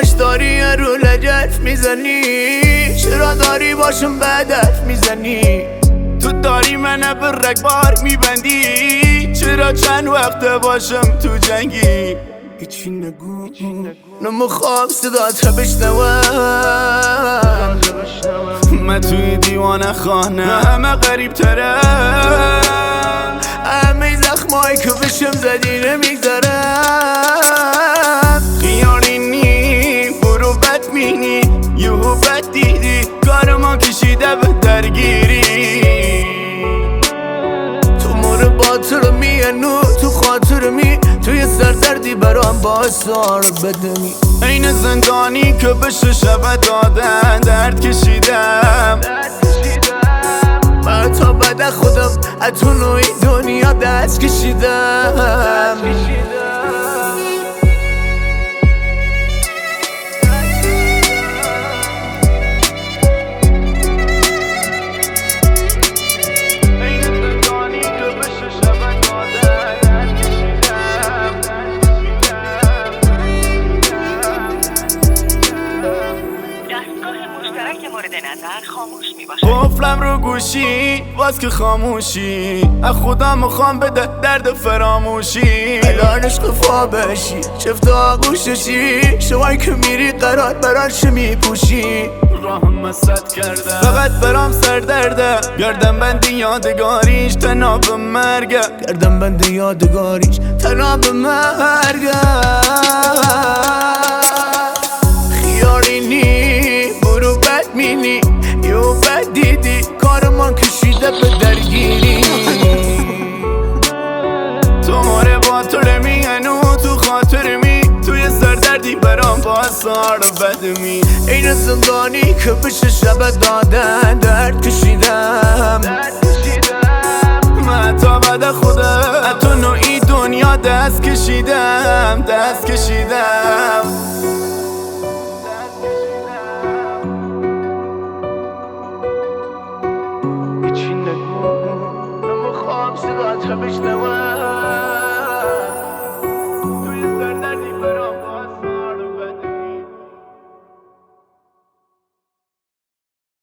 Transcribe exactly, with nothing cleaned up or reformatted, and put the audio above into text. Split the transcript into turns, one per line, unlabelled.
همش داری رو لجف میزنی، چرا داری باشم بدف میزنی؟ تو داری منو به رگبار میبندی، چرا چند وقت باشم تو جنگی؟ هیچی نگو نمیخوام صدات بشنوم، من توی دیوانه خانه همه غریب ترم، همه زخمایی که بشم زدی نمیگذارم. خیالی نی برو بد مینی یهو بد دیدی، کار ما کشیده به درگیری. تو مور باطر میانو تو خاطر می، توی سردردی برام باسار بدمی. این زندانی که بشه شب دادن درد کشیدم، من تا بعد خودم اتو نوعی دنیا دست کشیدم. قفلم رو گوشی باز که خاموشی، از خدا میخوام بده درد فراموشی. الان عشق فا بشی چفت آغوششی، شوای که میری قرار براش میپوشی. راهم مسد کردم فقط برام سر درده، گردم بندی یادگاریش تناب مرگه، گردم بندی یادگاریش تناب مرگه. خیالی نی برو بد مینی یو بد دیدی، کار من کشیده به درگیری. تو ماره با تو رمیانو تو خاطر می، توی سردردی برام باسار بدمی. این زندانی که بشه شب دادن درد کشیدم، من تا بعد خودم تو نوعی دنیا دست کشیدم دست کشیدم. هیچی نگو نمیخوام صدات بشنوم.